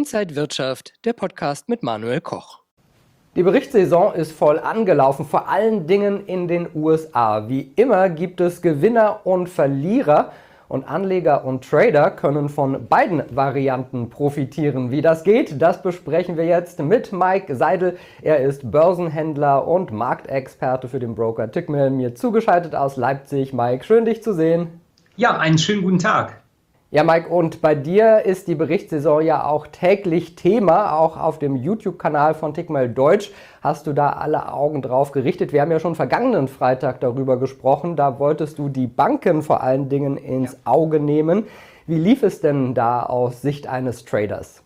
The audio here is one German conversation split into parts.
Inside Wirtschaft, der Podcast mit Manuel Koch. Die Berichtssaison ist voll angelaufen, vor allen Dingen in den USA. Wie immer gibt es Gewinner und Verlierer und Anleger und Trader können von beiden Varianten profitieren. Wie das geht, das besprechen wir jetzt mit Mike Seidel. Er ist Börsenhändler und Marktexperte für den Broker Tickmill, mir zugeschaltet aus Leipzig. Mike, schön dich zu sehen. Ja, einen schönen guten Tag. Ja, Mike, und bei dir ist die Berichtssaison ja auch täglich Thema. Auch auf dem YouTube-Kanal von Tickmill Deutsch hast du da alle Augen drauf gerichtet. Wir haben ja schon vergangenen Freitag darüber gesprochen. Da wolltest du die Banken vor allen Dingen ins Auge nehmen. Wie lief es denn da aus Sicht eines Traders?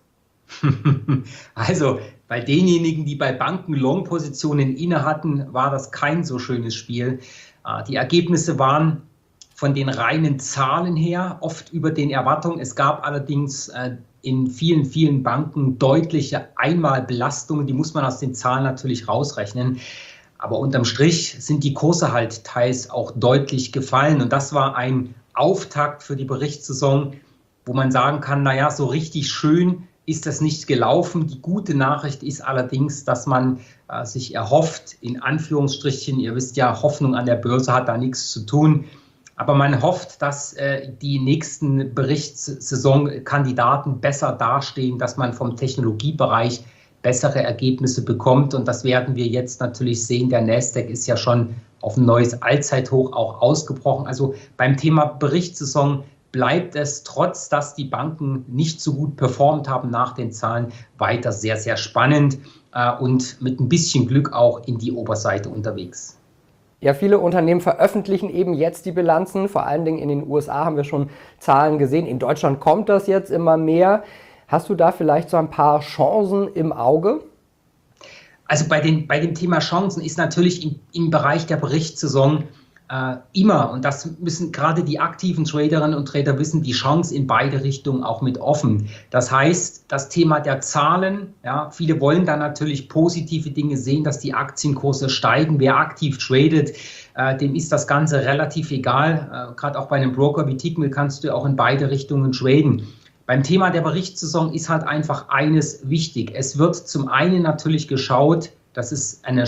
Also bei denjenigen, die bei Banken Long-Positionen inne hatten, war das kein so schönes Spiel. Die Ergebnisse waren von den reinen Zahlen her oft über den Erwartungen. Es gab allerdings in vielen Banken deutliche Einmalbelastungen. Die muss man aus den Zahlen natürlich rausrechnen. Aber unterm Strich sind die Kurse halt teils auch deutlich gefallen. Und das war ein Auftakt für die Berichtssaison, wo man sagen kann, naja, so richtig schön ist das nicht gelaufen. Die gute Nachricht ist allerdings, dass man sich erhofft, in Anführungsstrichen, ihr wisst ja, Hoffnung an der Börse hat da nichts zu tun. Aber man hofft, dass die nächsten Berichtssaisonkandidaten besser dastehen, dass man vom Technologiebereich bessere Ergebnisse bekommt. Und das werden wir jetzt natürlich sehen. Der Nasdaq ist ja schon auf ein neues Allzeithoch auch ausgebrochen. Also beim Thema Berichtssaison bleibt es, trotz dass die Banken nicht so gut performt haben nach den Zahlen, weiter sehr, sehr spannend und mit ein bisschen Glück auch in die Oberseite unterwegs. Ja, viele Unternehmen veröffentlichen eben jetzt die Bilanzen. Vor allen Dingen in den USA haben wir schon Zahlen gesehen. In Deutschland kommt das jetzt immer mehr. Hast du da vielleicht so ein paar Chancen im Auge? Also bei dem Thema Chancen ist natürlich im Bereich der Berichtssaison immer, und das müssen gerade die aktiven Traderinnen und Trader wissen, die Chance in beide Richtungen auch mit offen. Das heißt, das Thema der Zahlen, ja, viele wollen da natürlich positive Dinge sehen, dass die Aktienkurse steigen. Wer aktiv tradet, dem ist das Ganze relativ egal. Gerade auch bei einem Broker wie Tickmill kannst du auch in beide Richtungen traden. Beim Thema der Berichtssaison ist halt einfach eines wichtig. Es wird zum einen natürlich geschaut, das ist eine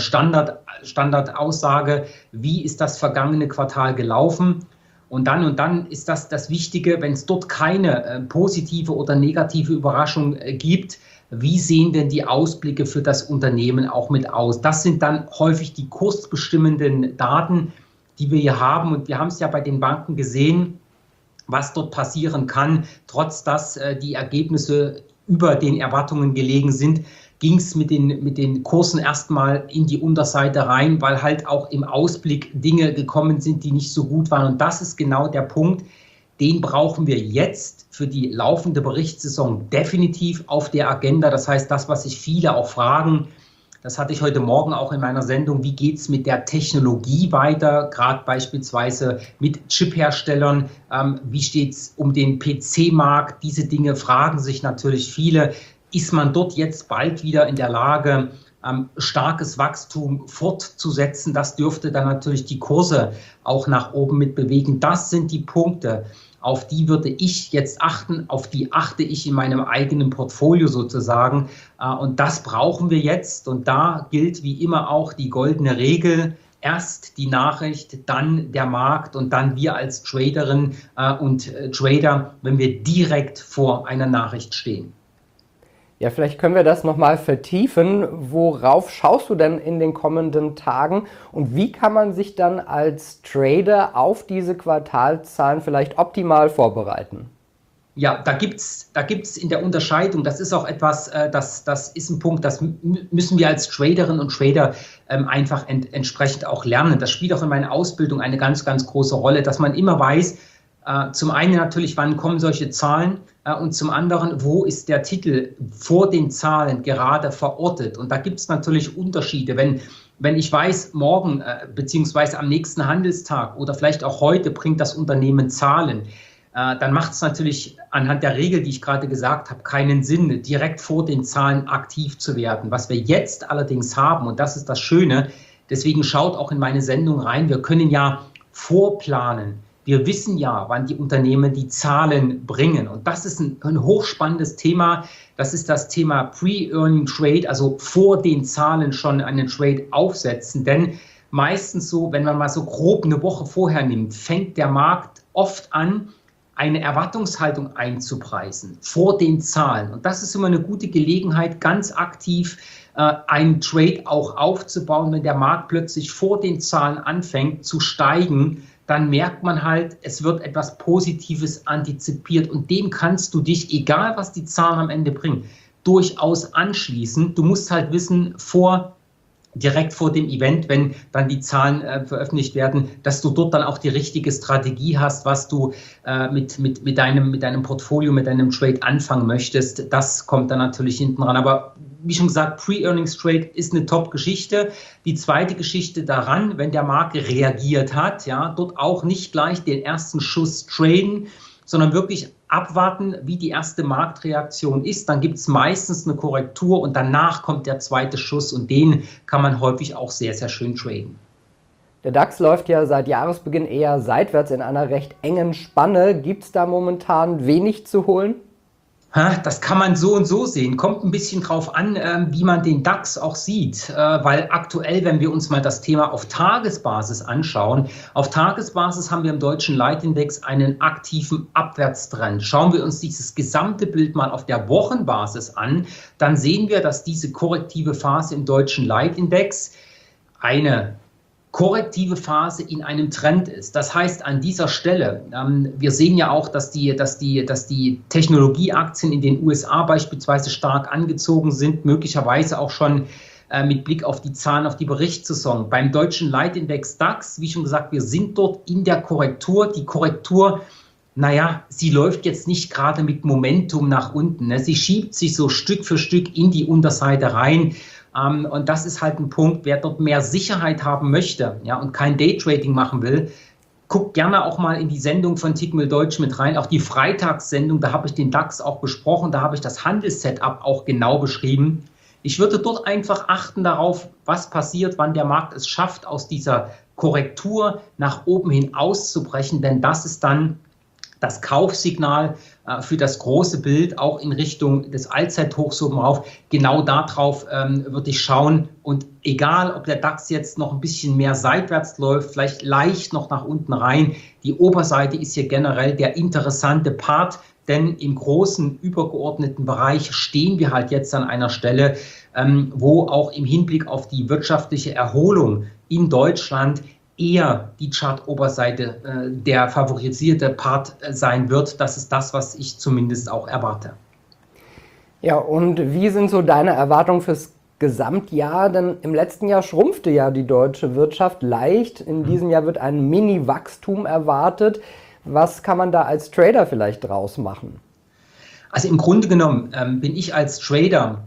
Standardaussage, wie ist das vergangene Quartal gelaufen? Und dann ist das Wichtige, wenn es dort keine positive oder negative Überraschung gibt, wie sehen denn die Ausblicke für das Unternehmen auch mit aus? Das sind dann häufig die kursbestimmenden Daten, die wir hier haben. Und wir haben es ja bei den Banken gesehen, was dort passieren kann, trotz dass die Ergebnisse über den Erwartungen gelegen sind, ging es mit den Kursen erstmal in die Unterseite rein, weil halt auch im Ausblick Dinge gekommen sind, die nicht so gut waren. Und das ist genau der Punkt, den brauchen wir jetzt für die laufende Berichtssaison definitiv auf der Agenda. Das heißt, das, was sich viele auch fragen, das hatte ich heute Morgen auch in meiner Sendung, wie geht es mit der Technologie weiter, gerade beispielsweise mit Chipherstellern, wie steht es um den PC-Markt, diese Dinge fragen sich natürlich viele. Ist man dort jetzt bald wieder in der Lage, starkes Wachstum fortzusetzen? Das dürfte dann natürlich die Kurse auch nach oben mit bewegen. Das sind die Punkte, auf die würde ich jetzt achten, auf die achte ich in meinem eigenen Portfolio sozusagen. Und das brauchen wir jetzt. Und da gilt wie immer auch die goldene Regel. Erst die Nachricht, dann der Markt und dann wir als Traderin und Trader, wenn wir direkt vor einer Nachricht stehen. Ja, vielleicht können wir das nochmal vertiefen. Worauf schaust du denn in den kommenden Tagen und wie kann man sich dann als Trader auf diese Quartalszahlen vielleicht optimal vorbereiten? Ja, da gibt's in der Unterscheidung, das ist auch etwas, das ist ein Punkt, das müssen wir als Traderinnen und Trader einfach entsprechend auch lernen. Das spielt auch in meiner Ausbildung eine ganz, ganz große Rolle, dass man immer weiß, zum einen natürlich, wann kommen solche Zahlen und zum anderen, wo ist der Titel vor den Zahlen gerade verortet. Und da gibt es natürlich Unterschiede. Wenn ich weiß, morgen beziehungsweise am nächsten Handelstag oder vielleicht auch heute bringt das Unternehmen Zahlen, dann macht es natürlich anhand der Regel, die ich gerade gesagt habe, keinen Sinn, direkt vor den Zahlen aktiv zu werden. Was wir jetzt allerdings haben, und das ist das Schöne, deswegen schaut auch in meine Sendung rein, wir können ja vorplanen. wir wissen ja, wann die Unternehmen die Zahlen bringen. Und das ist ein hochspannendes Thema. Das ist das Thema Pre-Earning Trade, also vor den Zahlen schon einen Trade aufsetzen. Denn meistens so, wenn man mal so grob eine Woche vorher nimmt, fängt der Markt oft an, eine Erwartungshaltung einzupreisen vor den Zahlen. Und das ist immer eine gute Gelegenheit, ganz aktiv einen Trade auch aufzubauen. Wenn der Markt plötzlich vor den Zahlen anfängt zu steigen, dann merkt man halt, es wird etwas Positives antizipiert. Und dem kannst du dich, egal was die Zahlen am Ende bringen, durchaus anschließen. Du musst halt wissen, direkt vor dem Event, wenn dann die Zahlen veröffentlicht werden, dass du dort dann auch die richtige Strategie hast, was du mit deinem Portfolio, mit deinem Trade anfangen möchtest. Das kommt dann natürlich hinten ran. Aber wie schon gesagt, Pre-Earnings Trade ist eine Top-Geschichte. Die zweite Geschichte daran, wenn der Markt reagiert hat, ja, dort auch nicht gleich den ersten Schuss traden, sondern wirklich abwarten, wie die erste Marktreaktion ist. Dann gibt es meistens eine Korrektur und danach kommt der zweite Schuss und den kann man häufig auch sehr, sehr schön traden. Der DAX läuft ja seit Jahresbeginn eher seitwärts in einer recht engen Spanne. Gibt es da momentan wenig zu holen? Das kann man so und so sehen. Kommt ein bisschen drauf an, wie man den DAX auch sieht. Weil aktuell, wenn wir uns mal das Thema auf Tagesbasis anschauen, auf Tagesbasis haben wir im deutschen Leitindex einen aktiven Abwärtstrend. Schauen wir uns dieses gesamte Bild mal auf der Wochenbasis an, dann sehen wir, dass diese korrektive Phase im deutschen Leitindex eine korrektive Phase in einem Trend ist. Das heißt, an dieser Stelle, wir sehen ja auch, dass die Technologieaktien in den USA beispielsweise stark angezogen sind, möglicherweise auch schon mit Blick auf die Zahlen, auf die Berichtssaison. Beim deutschen Leitindex DAX, wie schon gesagt, wir sind dort in der Korrektur. Die Korrektur, sie läuft jetzt nicht gerade mit Momentum nach unten. Ne? Sie schiebt sich so Stück für Stück in die Unterseite rein. Und das ist halt ein Punkt, wer dort mehr Sicherheit haben möchte, ja, und kein Daytrading machen will, guckt gerne auch mal in die Sendung von Tickmill Deutsch mit rein, auch die Freitagssendung, da habe ich den DAX auch besprochen, da habe ich das Handelssetup auch genau beschrieben. Ich würde dort einfach achten darauf, was passiert, wann der Markt es schafft, aus dieser Korrektur nach oben hin auszubrechen, denn das ist dann das Kaufsignal für das große Bild, auch in Richtung des Allzeithochs oben rauf. Genau darauf würde ich schauen. Und egal, ob der DAX jetzt noch ein bisschen mehr seitwärts läuft, vielleicht leicht noch nach unten rein, die Oberseite ist hier generell der interessante Part, denn im großen übergeordneten Bereich stehen wir halt jetzt an einer Stelle, wo auch im Hinblick auf die wirtschaftliche Erholung in Deutschland eher die Chart-Oberseite der favorisierte Part sein wird. Das ist das, was ich zumindest auch erwarte. Ja, und wie sind so deine Erwartungen fürs Gesamtjahr? Denn im letzten Jahr schrumpfte ja die deutsche Wirtschaft leicht. In diesem Jahr wird ein Mini-Wachstum erwartet. Was kann man da als Trader vielleicht draus machen? Also im Grunde genommen bin ich als Trader,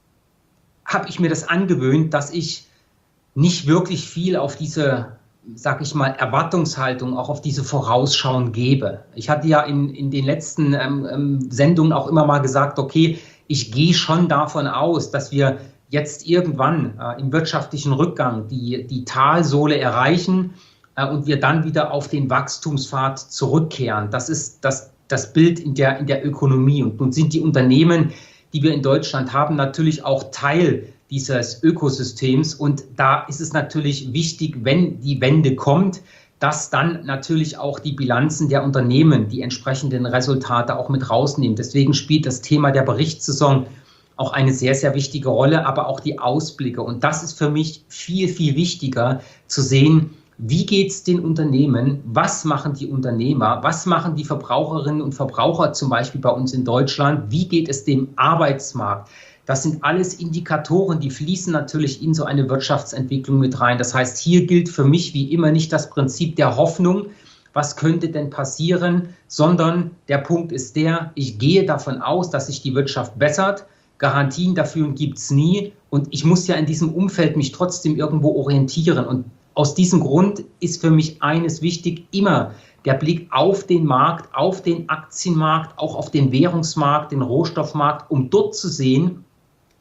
habe ich mir das angewöhnt, dass ich nicht wirklich viel auf diese, sag ich mal, Erwartungshaltung, auch auf diese Vorausschauen gebe. Ich hatte ja in den letzten Sendungen auch immer mal gesagt, okay, ich gehe schon davon aus, dass wir jetzt irgendwann im wirtschaftlichen Rückgang die Talsohle erreichen und wir dann wieder auf den Wachstumspfad zurückkehren. Das ist das Bild in der Ökonomie. Und nun sind die Unternehmen, die wir in Deutschland haben, natürlich auch Teil dieses Ökosystems. Und da ist es natürlich wichtig, wenn die Wende kommt, dass dann natürlich auch die Bilanzen der Unternehmen die entsprechenden Resultate auch mit rausnehmen. Deswegen spielt das Thema der Berichtssaison auch eine sehr, sehr wichtige Rolle, aber auch die Ausblicke. Und das ist für mich viel, viel wichtiger zu sehen, wie geht es den Unternehmen, was machen die Unternehmer, was machen die Verbraucherinnen und Verbraucher zum Beispiel bei uns in Deutschland, wie geht es dem Arbeitsmarkt. Das sind alles Indikatoren, die fließen natürlich in so eine Wirtschaftsentwicklung mit rein. Das heißt, hier gilt für mich wie immer nicht das Prinzip der Hoffnung, was könnte denn passieren, sondern der Punkt ist der, ich gehe davon aus, dass sich die Wirtschaft bessert. Garantien dafür gibt es nie und ich muss ja in diesem Umfeld mich trotzdem irgendwo orientieren. Und aus diesem Grund ist für mich eines wichtig, immer der Blick auf den Markt, auf den Aktienmarkt, auch auf den Währungsmarkt, den Rohstoffmarkt, um dort zu sehen,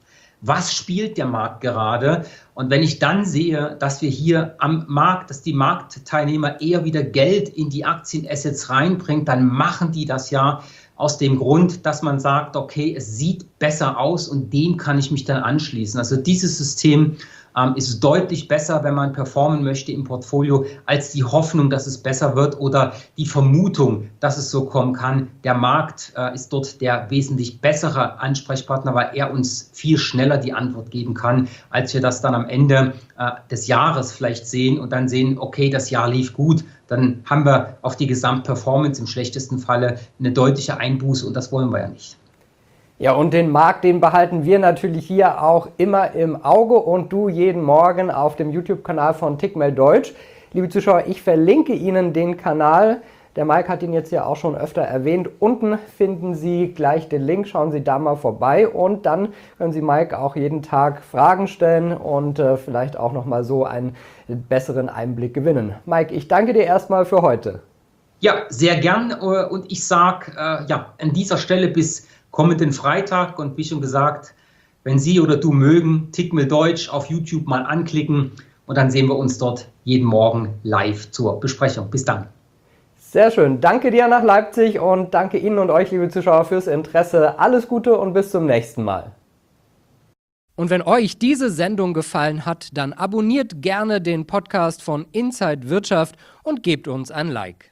was spielt der Markt gerade? Und wenn ich dann sehe, dass wir hier am Markt, dass die Marktteilnehmer eher wieder Geld in die Aktienassets reinbringen, dann machen die das ja aus dem Grund, dass man sagt, okay, es sieht besser aus und dem kann ich mich dann anschließen. Also dieses System ist deutlich besser, wenn man performen möchte im Portfolio, als die Hoffnung, dass es besser wird oder die Vermutung, dass es so kommen kann. Der Markt ist dort der wesentlich bessere Ansprechpartner, weil er uns viel schneller die Antwort geben kann, als wir das dann am Ende des Jahres vielleicht sehen und dann sehen, okay, das Jahr lief gut. Dann haben wir auf die Gesamtperformance im schlechtesten Falle eine deutliche Einbuße und das wollen wir ja nicht. Ja, und den Markt, den behalten wir natürlich hier auch immer im Auge und du jeden Morgen auf dem YouTube-Kanal von Tickmail Deutsch. Liebe Zuschauer, ich verlinke Ihnen den Kanal. Der Mike hat ihn jetzt ja auch schon öfter erwähnt. Unten finden Sie gleich den Link, schauen Sie da mal vorbei und dann können Sie Mike auch jeden Tag Fragen stellen und vielleicht auch nochmal so einen besseren Einblick gewinnen. Mike, ich danke dir erstmal für heute. Ja, sehr gern und ich sage an dieser Stelle bis kommenden Freitag und wie schon gesagt, wenn Sie oder du mögen, Tickmail Deutsch auf YouTube mal anklicken und dann sehen wir uns dort jeden Morgen live zur Besprechung. Bis dann. Sehr schön. Danke dir nach Leipzig und danke Ihnen und euch, liebe Zuschauer, fürs Interesse. Alles Gute und bis zum nächsten Mal. Und wenn euch diese Sendung gefallen hat, dann abonniert gerne den Podcast von Inside Wirtschaft und gebt uns ein Like.